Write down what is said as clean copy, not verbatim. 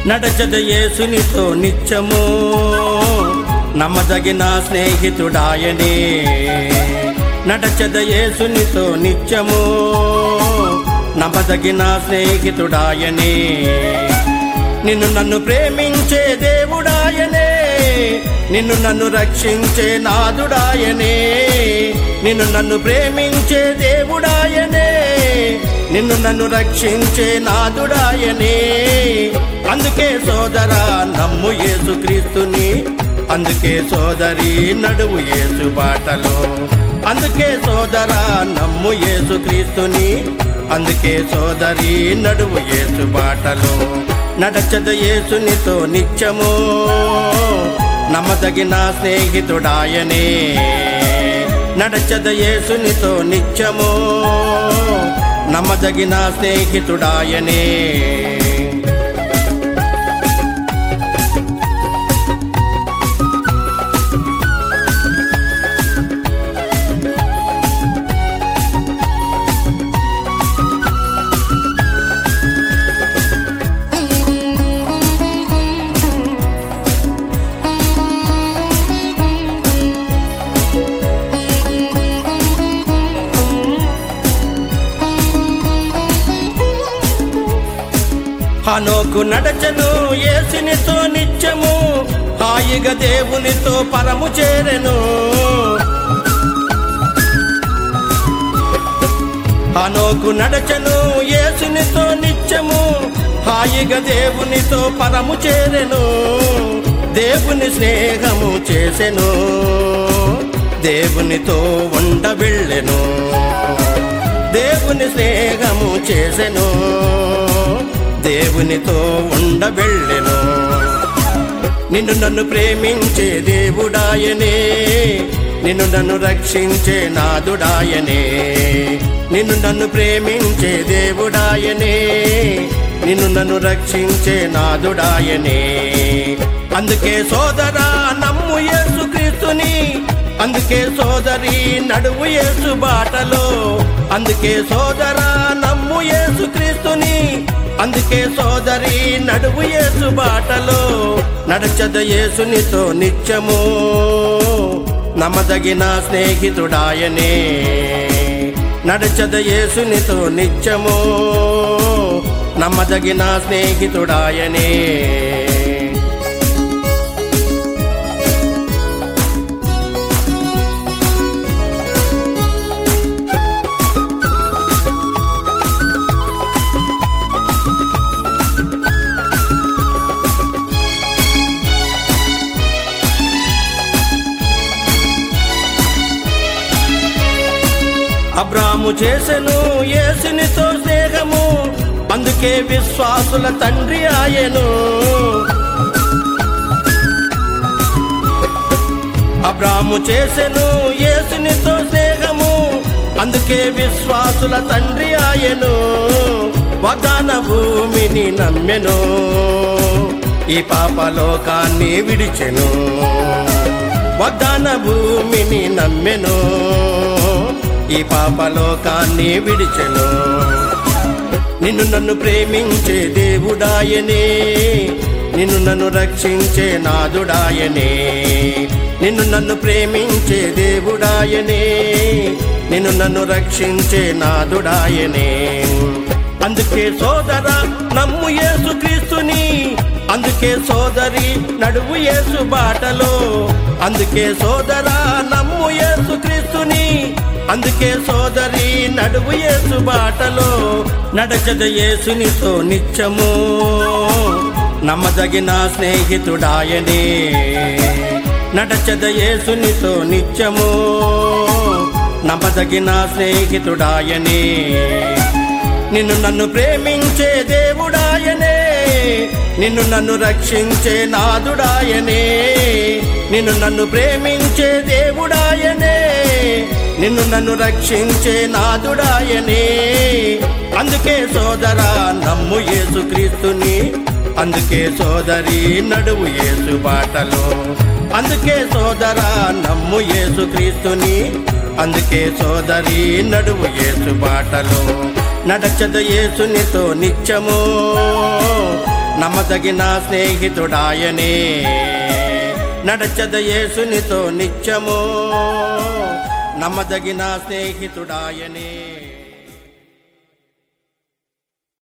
నడచద యేసునితో నిత్యము నమ్మదగిన స్నేహితుడాయనే నడచద యేసునితో నిత్యము నమ్మదగిన స్నేహితుడాయనే నిన్ను నన్ను ప్రేమించే దేవుడాయనే నిన్ను నన్ను రక్షించే నాదుడాయనే నిన్ను నన్ను ప్రేమించే దేవుడాయనే నిన్ను నన్ను రక్షించే నాదుడాయనే అందుకే సోదరా నమ్ము యేసుక్రీస్తుని అందుకే సోదరి నడువు యేసు బాటలో అందుకే సోదరా నమ్ము యేసుక్రీస్తుని అందుకే సోదరి నడువు యేసు బాటలో నడచద యేసునితో నిత్యము నమ్మదగిన స్నేహితుడాయనే నడచద యేసునితో నిత్యము నమ్మదగిన స్నేహితుడాయనే హనోకు నడచను యేసునితో నిత్యము హాయిగా దేవునితో పరము చేరెను హనోకు నడచను యేసునితో నిత్యము హాయిగా దేవునితో పరము చేరెను దేవుని స్నేహము చేసెను దేవునితో ఉండబెళ్ళెను దేవుని స్నేహము చేసెను దేవునితో ఉండబెళ్ళెను నిన్ను నన్ను ప్రేమించే దేవుడాయనే నిన్ను నన్ను రక్షించే నాదుడాయనే నిన్ను నన్ను ప్రేమించే దేవుడాయనే నిన్ను నన్ను రక్షించే నాదుడాయనే అందుకే సోదరా నమ్ము యేసుక్రీస్తుని అందుకే సోదరి నడువు యేసు బాటలో అందుకే సోదరా నమ్ము యేసుక్రీస్తుని అందుకే సోదరి నడువు యేసు బాటలో నడచద యేసునితో నిత్యము నమ్మదగిన స్నేహితుడాయనే నడచద యేసునితో నిత్యము నమ్మదగిన స్నేహితుడాయనే అబ్రాము చేసెను యేసునితో స్నేహము అందుకే విశ్వాసుల తండ్రి ఆయను అబ్రాము చేసెను యేసునితో స్నేహము అందుకే విశ్వాసుల తండ్రి ఆయను వాగ్దాన భూమిని నమ్మెను ఈ పాపలోకాన్ని విడిచెను వాగ్దాన భూమిని నమ్మెను ఈ పాపలోకాన్ని విడిచెను నిన్ను నన్ను ప్రేమించే దేవుడాయనే నిన్ను నన్ను రక్షించే నాదుడాయనే నిన్ను నన్ను ప్రేమించే దేవుడాయనే నిన్ను నన్ను రక్షించే నాదుడాయనే అందుకే సోదరా నమ్ము యేసుక్రీస్తుని అందుకే సోదరి నడువు యేసు బాటలో అందుకే సోదరా నమ్ము యేసుక్రీస్తుని అందుకే సోదరి నడువు యేసు బాటలో నడచద యేసునితో నిత్యము నమ్మదగిన స్నేహితుడాయనే నడచద యేసునితో నిత్యము నమ్మదగిన స్నేహితుడాయనే నిన్ను నన్ను ప్రేమించే దేవుడాయనే నిన్ను నన్ను రక్షించే నాదుడాయనే నిన్ను నన్ను ప్రేమించే దేవుడాయనే నిన్ను నన్ను రక్షించే నాదుడాయనే అందుకే సోదరా నమ్ము యేసుక్రీస్తుని అందుకే సోదరి నడువు యేసు బాటలో అందుకే సోదరా నమ్ము యేసుక్రీస్తుని అందుకే సోదరి నడువు యేసు బాటలో నడచద యేసునితో నిత్యము నమ్మదగిన స్నేహితుడాయనే నడచద యేసునితో నిత్యము నమ్మదగిన స్నేహితుడాయనే